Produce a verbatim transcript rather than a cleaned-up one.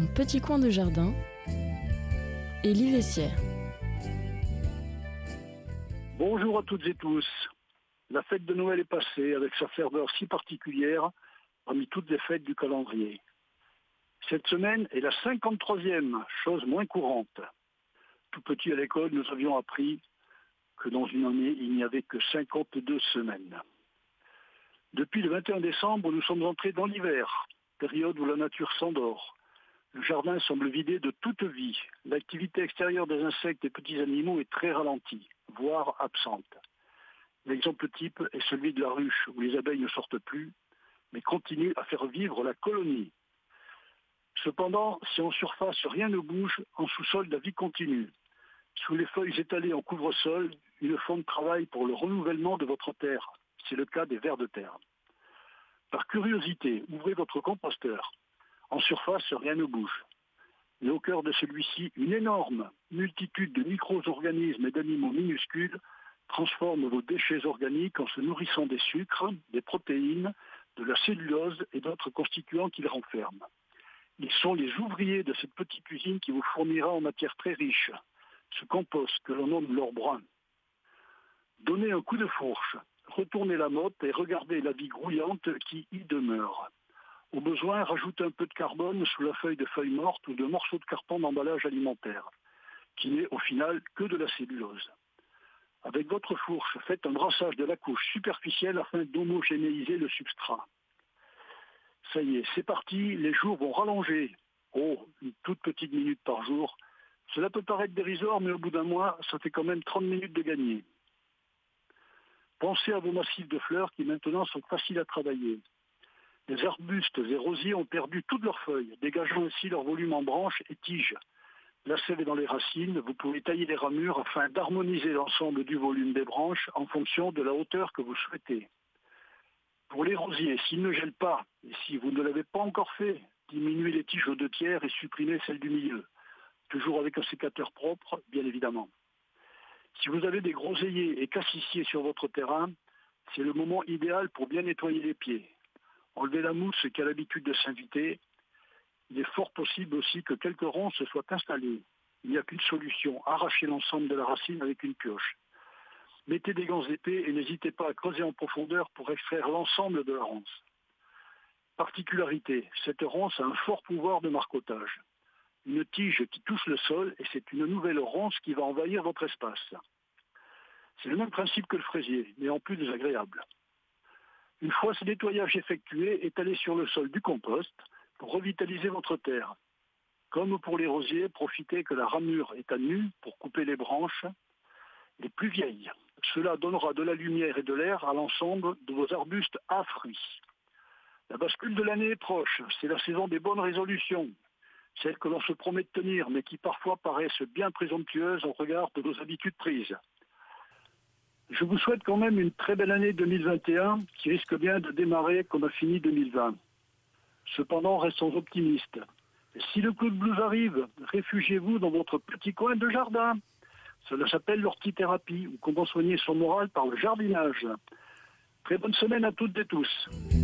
Mon petit coin de jardin, Élie Vessière. Bonjour à toutes et tous. La fête de Noël est passée avec sa ferveur si particulière parmi toutes les fêtes du calendrier. Cette semaine est la cinquante-troisième, chose moins courante. Tout petit à l'école, nous avions appris que dans une année, il n'y avait que cinquante-deux semaines. Depuis le vingt et un décembre, nous sommes entrés dans l'hiver, période où la nature s'endort. Le jardin semble vidé de toute vie. L'activité extérieure des insectes et petits animaux est très ralentie, voire absente. L'exemple type est celui de la ruche, où les abeilles ne sortent plus, mais continuent à faire vivre la colonie. Cependant, si en surface rien ne bouge, en sous-sol la vie continue. Sous les feuilles étalées en couvre-sol, une faune travaille pour le renouvellement de votre terre. C'est le cas des vers de terre. Par curiosité, ouvrez votre composteur. En surface, rien ne bouge. Mais au cœur de celui-ci, une énorme multitude de micro-organismes et d'animaux minuscules transforment vos déchets organiques en se nourrissant des sucres, des protéines, de la cellulose et d'autres constituants qu'ils renferment. Ils sont les ouvriers de cette petite usine qui vous fournira en matière très riche, ce compost que l'on nomme l'or brun. Donnez un coup de fourche, retournez la motte et regardez la vie grouillante qui y demeure. Au besoin, rajoutez un peu de carbone sous la feuille de feuilles mortes ou de morceaux de carton d'emballage alimentaire, qui n'est au final que de la cellulose. Avec votre fourche, faites un brassage de la couche superficielle afin d'homogénéiser le substrat. Ça y est, c'est parti, les jours vont rallonger. Oh, une toute petite minute par jour. Cela peut paraître dérisoire, mais au bout d'un mois, ça fait quand même trente minutes de gagner. Pensez à vos massifs de fleurs qui maintenant sont faciles à travailler. Les arbustes et rosiers ont perdu toutes leurs feuilles, dégageant ainsi leur volume en branches et tiges. La sève est dans les racines, vous pouvez tailler les ramures afin d'harmoniser l'ensemble du volume des branches en fonction de la hauteur que vous souhaitez. Pour les rosiers, s'ils ne gèlent pas, et si vous ne l'avez pas encore fait, diminuez les tiges aux deux tiers et supprimez celles du milieu. Toujours avec un sécateur propre, bien évidemment. Si vous avez des groseilliers et cassissiers sur votre terrain, c'est le moment idéal pour bien nettoyer les pieds. Enlevez la mousse qui a l'habitude de s'inviter. Il est fort possible aussi que quelques ronces se soient installées. Il n'y a qu'une solution, arracher l'ensemble de la racine avec une pioche. Mettez des gants épais et n'hésitez pas à creuser en profondeur pour extraire l'ensemble de la ronce. Particularité, cette ronce a un fort pouvoir de marcottage. Une tige qui touche le sol et c'est une nouvelle ronce qui va envahir votre espace. C'est le même principe que le fraisier, mais en plus désagréable. Une fois ce nettoyage effectué, étalez sur le sol du compost pour revitaliser votre terre. Comme pour les rosiers, profitez que la ramure est à nu pour couper les branches les plus vieilles. Cela donnera de la lumière et de l'air à l'ensemble de vos arbustes à fruits. La bascule de l'année est proche, c'est la saison des bonnes résolutions, celles que l'on se promet de tenir, mais qui parfois paraissent bien présomptueuses au regard de nos habitudes prises. Je vous souhaite quand même une très belle année deux mille vingt et un qui risque bien de démarrer comme a fini deux mille vingt. Cependant, restons optimistes. Et si le coup de blues arrive, réfugiez-vous dans votre petit coin de jardin. Cela s'appelle l'ortithérapie ou comment soigner son moral par le jardinage. Très bonne semaine à toutes et tous.